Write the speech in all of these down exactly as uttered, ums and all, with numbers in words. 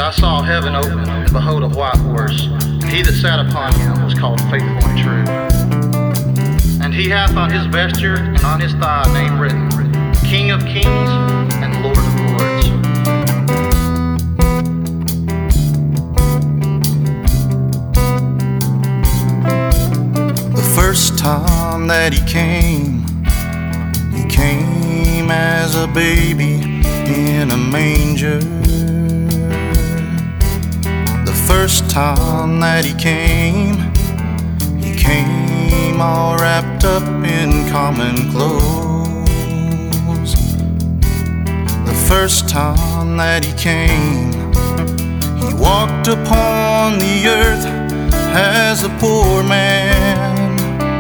I saw heaven open, and behold a white horse, and he that sat upon him was called Faithful and True. And he hath on his vesture and on his thigh a name written, King of Kings and Lord of Lords. The first time that he came, he came as a baby in a manger. The first time that he came, he came all wrapped up in common clothes. The first time that he came, he walked upon the earth as a poor man.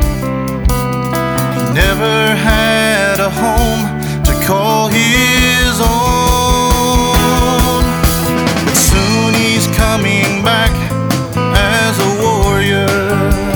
He never had a home to call his own, but soon he's coming back as a warrior,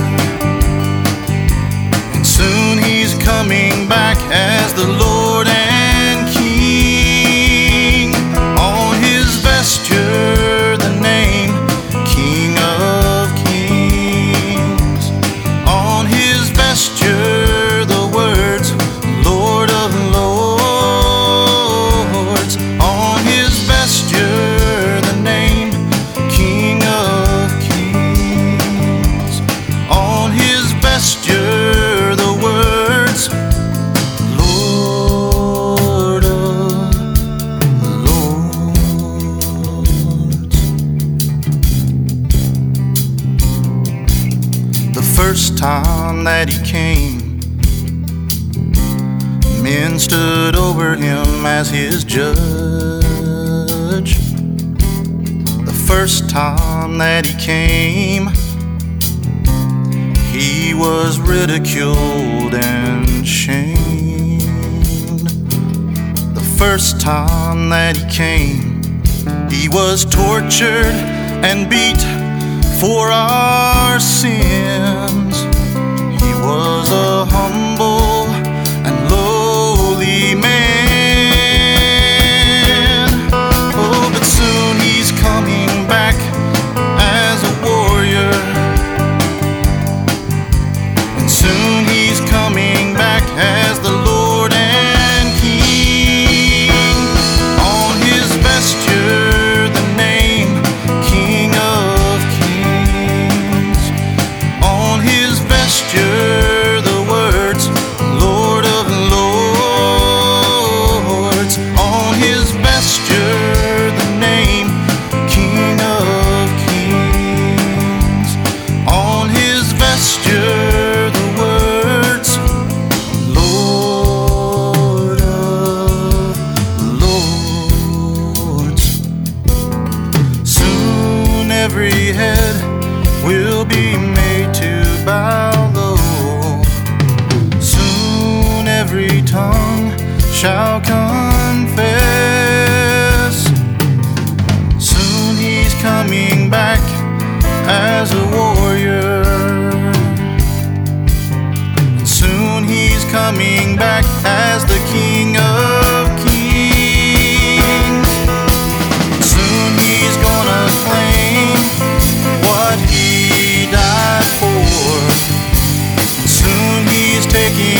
and soon he's coming back as the Lord and King. On his vesture the name King of Kings, on his vesture the words Lord of Lords, on his vesture the name King of Kings, on his vesture the words Lord of Lords. The first time that he came, men stood over him as his judge. The first time that he came, he was ridiculed and shamed. The first time that he came, he was tortured and beat for our sins. He was a humble and lowly man. Oh, but soon he's coming back as a warrior, and soon he's coming back as the Lord and King. On his vesture the name King of Kings, on his vesture the words Lord of Lords, on his vesture the name King of Kings, on his vesture the words Lord of Lords. Soon every head will be made to bow low. Soon every tongue shall confess. Soon he's coming back as a warrior, and soon he's coming back as the King of Kings. Soon he's gonna claim what he died for. Soon he's taking